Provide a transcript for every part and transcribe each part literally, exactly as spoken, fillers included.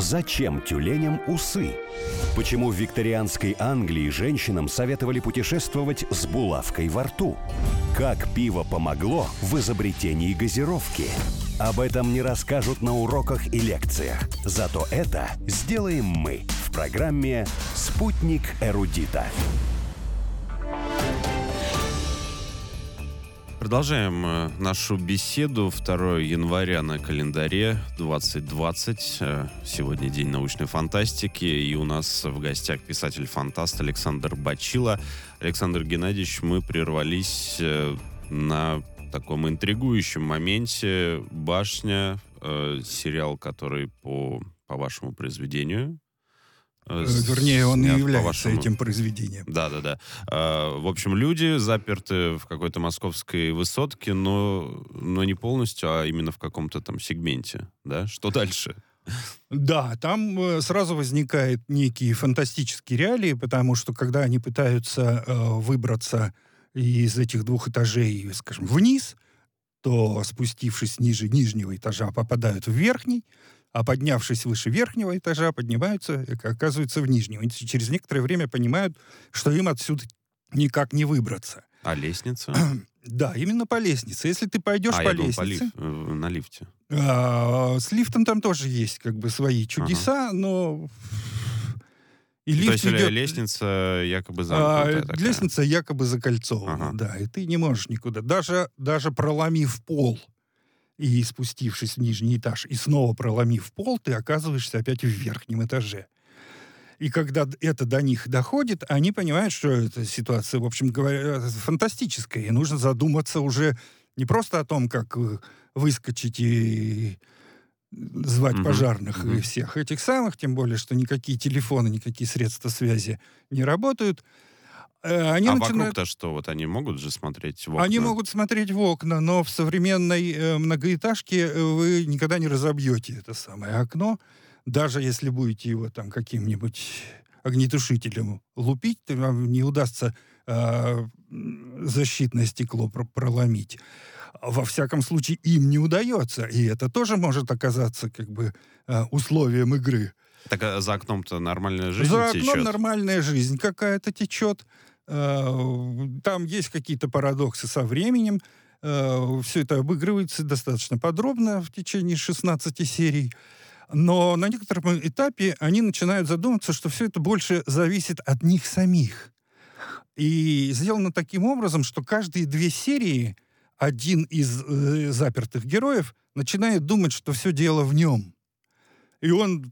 Зачем тюленям усы? Почему в викторианской Англии женщинам советовали путешествовать с булавкой во рту? Как пиво помогло в изобретении газировки? Об этом не расскажут на уроках и лекциях. Зато это сделаем мы в программе «Спутник эрудита». Продолжаем нашу беседу. второго января на календаре двадцать двадцать. Сегодня день научной фантастики. И у нас в гостях писатель-фантаст Александр Бачило. Александр Геннадьевич, мы прервались на таком интригующем моменте. «Башня», э, сериал, который по, по вашему произведению... Вернее, он и является вашему... этим произведением. Да-да-да. В общем, люди заперты в какой-то московской высотке, но, но не полностью, а именно в каком-то там сегменте. Да? Что дальше? Да, там сразу возникают некие фантастические реалии, потому что когда они пытаются э, выбраться из этих двух этажей, скажем, вниз, то, спустившись ниже нижнего этажа, попадают в верхний, а поднявшись выше верхнего этажа, поднимаются, оказываются в нижнем. И через некоторое время понимают, что им отсюда никак не выбраться. А лестница? Да, именно по лестнице. Если ты пойдешь а, по я думал, лестнице... по лиф... на лифте. А, с лифтом там тоже есть как бы свои чудеса, ага. но... И лифт То есть идет... лестница якобы замкнутая а, такая? Лестница якобы закольцована, ага. да, и ты не можешь никуда. Даже, даже проломив пол и спустившись в нижний этаж, и снова проломив пол, ты оказываешься опять в верхнем этаже. И когда это до них доходит, они понимают, что эта ситуация, в общем говоря, фантастическая, и нужно задуматься уже не просто о том, как выскочить и звать mm-hmm. пожарных mm-hmm. и всех этих самых, тем более, что никакие телефоны, никакие средства связи не работают. Они а начинают... вокруг-то что? Вот они могут же смотреть в окна? Они могут смотреть в окна, но в современной э, многоэтажке вы никогда не разобьете это самое окно. Даже если будете его там каким-нибудь огнетушителем лупить, то вам не удастся э, защитное стекло про- проломить. Во всяком случае, им не удается. И это тоже может оказаться как бы э, условием игры. Так а за окном-то нормальная жизнь За течет? окном нормальная жизнь какая-то течет. Там есть какие-то парадоксы со временем. Все это обыгрывается достаточно подробно в течение шестнадцати серий. Но на некотором этапе они начинают задуматься, что все это больше зависит от них самих. И сделано таким образом, что каждые две серии один из э, запертых героев начинает думать, что все дело в нем. И он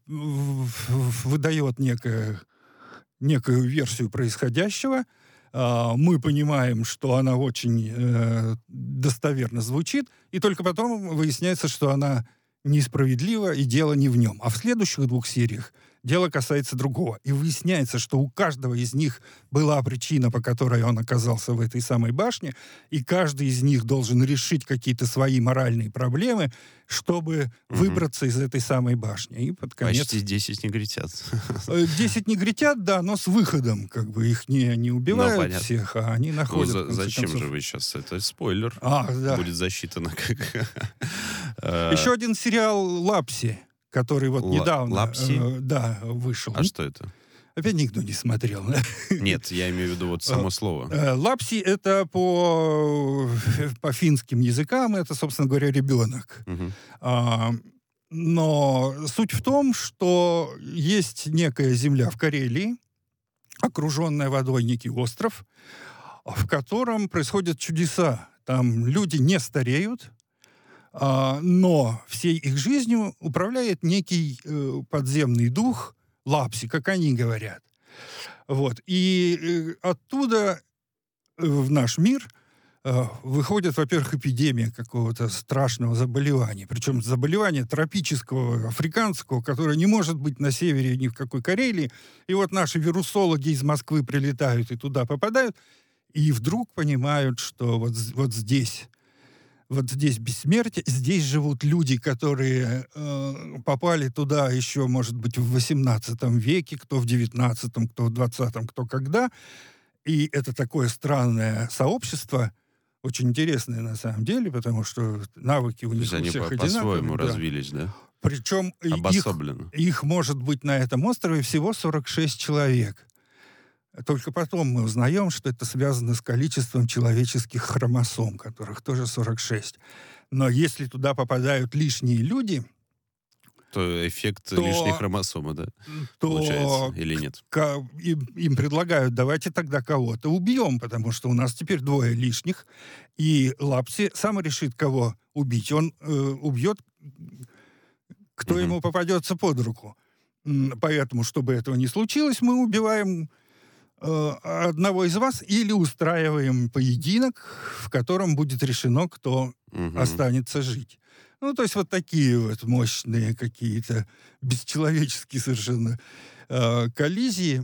выдает некое, некую версию происходящего. Мы понимаем, что она очень э, достоверно звучит, и только потом выясняется, что она несправедлива, и дело не в нем. А в следующих двух сериях дело касается другого. И выясняется, что у каждого из них была причина, по которой он оказался в этой самой башне, и каждый из них должен решить какие-то свои моральные проблемы, чтобы угу. выбраться из этой самой башни. И под конец... Почти десять негритят. Десять негритят, да, но с выходом. Как бы их не, не убивают ну, всех, а они находят... Ну, за, зачем концов... же вы сейчас? Это спойлер. А, да. Будет засчитано как... Еще один сериал «Лапси», который вот Л- недавно Лапси? Э, да, вышел. А что это? Опять никто не смотрел. Нет, я имею в виду вот само слово. Лапси — это по, по финским языкам, это, собственно говоря, ребенок. Угу. А, но суть в том, что есть некая земля в Карелии, окруженная водой, некий остров, в котором происходят чудеса. Там люди не стареют, а, но всей их жизнью управляет некий э, подземный дух, Лапси, как они говорят. Вот. И э, оттуда э, в наш мир э, выходит, во-первых, эпидемия какого-то страшного заболевания. Причем заболевания тропического, африканского, которое не может быть на севере ни в какой Карелии. И вот наши вирусологи из Москвы прилетают и туда попадают, и вдруг понимают, что вот, вот здесь... Вот здесь бессмертие, здесь живут люди, которые э, попали туда еще, может быть, в восемнадцатом веке, кто в девятнадцатом, кто в двадцатом, кто когда. И это такое странное сообщество, очень интересное на самом деле, потому что навыки у них у всех они одинаковые. по- по-своему да. развились, да? Причем их, Обособленно. их может быть на этом острове всего сорок шесть человек. Только потом мы узнаем, что это связано с количеством человеческих хромосом, которых тоже сорок шесть. Но если туда попадают лишние люди, то эффект то, лишней хромосомы, да? то Получается, или нет? К, им, им предлагают, давайте тогда кого-то убьем, потому что у нас теперь двое лишних, и Лапси сам решит, кого убить. Он э, убьет, кто угу. ему попадется под руку. Поэтому, чтобы этого не случилось, мы убиваем э, одного из вас или устраиваем поединок, в котором будет решено, кто угу. останется жить. Ну, то есть вот такие вот мощные какие-то бесчеловеческие совершенно э, коллизии.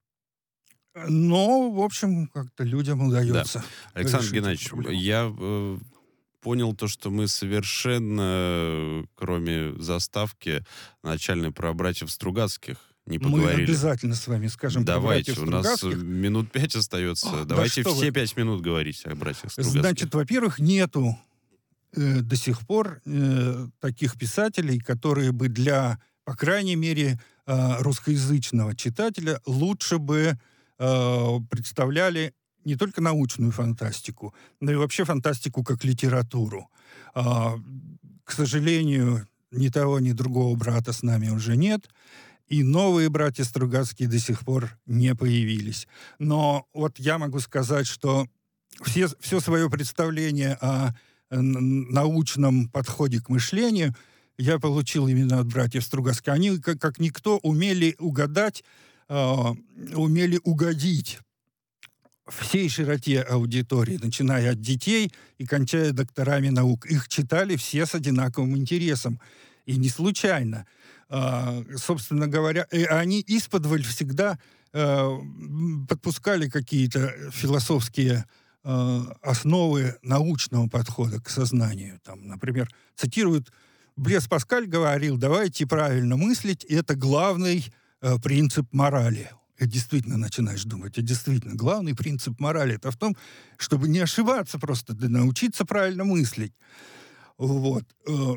Но, в общем, как-то людям удается. Да. Александр Геннадьевич, я э, понял то, что мы совершенно, кроме заставки начальной про братьев Стругацких, не поговорили. Мы обязательно с вами скажем Давайте, про братьев Стругацких. У нас минут пять остается. О, Давайте да все вы... пять минут говорить о братьях Стругацких. Значит, во-первых, нету э, до сих пор э, таких писателей, которые бы для, по крайней мере, э, русскоязычного читателя лучше бы э, представляли не только научную фантастику, но и вообще фантастику как литературу. Э, к сожалению, ни того, ни другого брата с нами уже нет. И новые братья Стругацкие до сих пор не появились. Но вот я могу сказать, что все, все свое представление о научном подходе к мышлению я получил именно от братьев Стругацких. Они, как, как никто, умели угадать, э, умели угодить всей широте аудитории, начиная от детей и кончая докторами наук. Их читали все с одинаковым интересом. И не случайно. Uh, собственно говоря, и они исподволь всегда uh, подпускали какие-то философские uh, основы научного подхода к сознанию. Там, например, цитируют, Блес Паскаль говорил, давайте правильно мыслить, это главный uh, принцип морали. И действительно начинаешь думать, а действительно, главный принцип морали это в том, чтобы не ошибаться просто, да научиться правильно мыслить. Вот. Uh,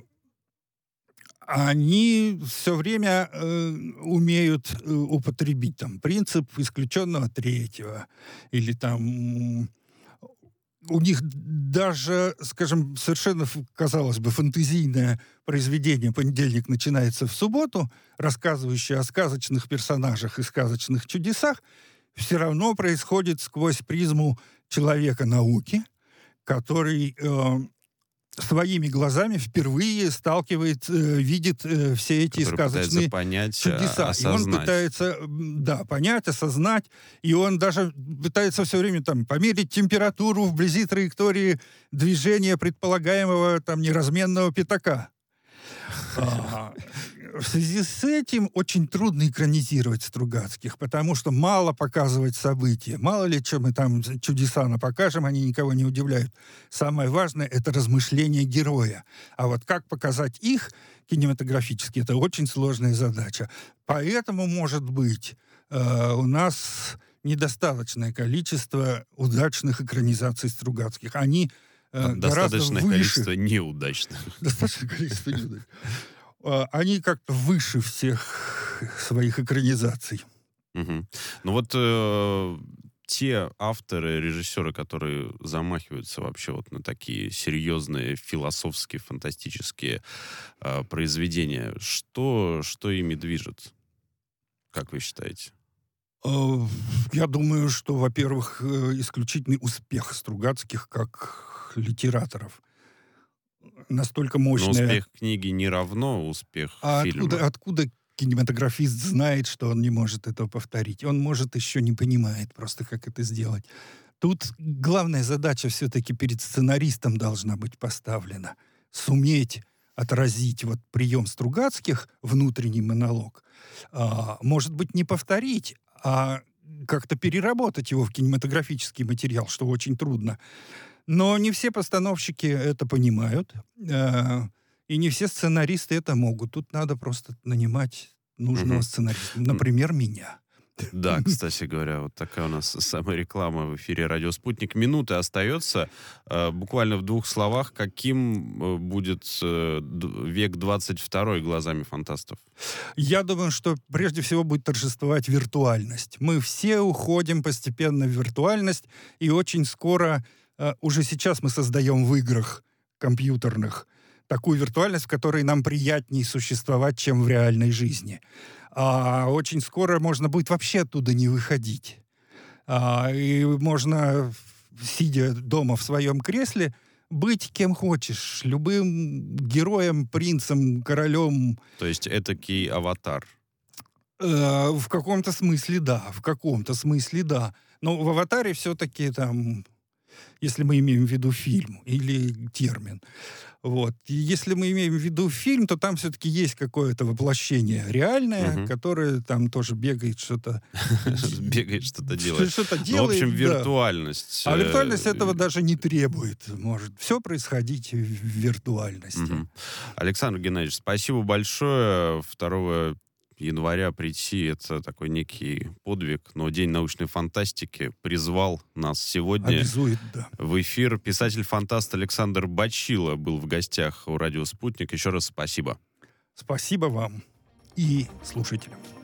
Они все время э, умеют э, употребить там принцип исключенного третьего. Или там у них даже, скажем, совершенно, казалось бы, фантазийное произведение «Понедельник начинается в субботу», рассказывающее о сказочных персонажах и сказочных чудесах, все равно происходит сквозь призму человека науки, который... Э, своими глазами впервые сталкивает, э, видит э, все эти который сказочные понять, чудеса. осознать. И он пытается, да, понять, осознать, и он даже пытается все время там померить температуру вблизи траектории движения предполагаемого там неразменного пятака. В связи с этим очень трудно экранизировать Стругацких, потому что мало показывать события. Мало ли, что мы там чудеса напокажем, они никого не удивляют. Самое важное — это размышление героя. А вот как показать их кинематографически — это очень сложная задача. Поэтому, может быть, э, у нас недостаточное количество удачных экранизаций Стругацких. Они э, гораздо выше. Достаточное количество неудачных. Достаточное количество неудачных. Они как-то выше всех своих экранизаций. Угу. Ну вот э, те авторы, режиссеры, которые замахиваются вообще вот на такие серьезные философские, фантастические э, произведения, что, что ими движет? Как вы считаете? Я думаю, что, во-первых, исключительный успех Стругацких как литераторов. Настолько мощная... Но успех книги не равно успех а фильма. Откуда, откуда кинематографист знает, что он не может этого повторить? Он, может, еще не понимает просто, как это сделать. Тут главная задача все-таки перед сценаристом должна быть поставлена. Суметь отразить вот прием Стругацких, внутренний монолог. А, может быть, не повторить, а как-то переработать его в кинематографический материал, что очень трудно. Но не все постановщики это понимают, э, и не все сценаристы это могут. Тут надо просто нанимать нужного mm-hmm. сценариста. Например, меня. Да, кстати говоря, вот такая у нас самая реклама в эфире «Радио Спутник». Минуты остается. Буквально в двух словах, каким будет век двадцать второй глазами фантастов? Я думаю, что прежде всего будет торжествовать виртуальность. Мы все уходим постепенно в виртуальность, и очень скоро, уже сейчас мы создаем в играх компьютерных такую виртуальность, в которой нам приятнее существовать, чем в реальной жизни. А очень скоро можно будет вообще оттуда не выходить. А, и можно, сидя дома в своем кресле, быть кем хочешь. Любым героем, принцем, королем. То есть этакий аватар? Э, в каком-то смысле да. В каком-то смысле да. Но в аватаре все-таки там... Если мы имеем в виду фильм или термин. Вот. И если мы имеем в виду фильм, то там все-таки есть какое-то воплощение реальное, угу. которое там тоже бегает что-то... Бегает что-то делает. Что-то делает, в общем, виртуальность. А виртуальность этого даже не требует. Может все происходить в виртуальности. Александр Геннадьевич, спасибо большое. второго января прийти — это такой некий подвиг, но День научной фантастики призвал нас сегодня Обязует, да. в эфир. Писатель-фантаст Александр Бачило был в гостях у «Радио Спутник». Еще раз спасибо. Спасибо вам и слушателям.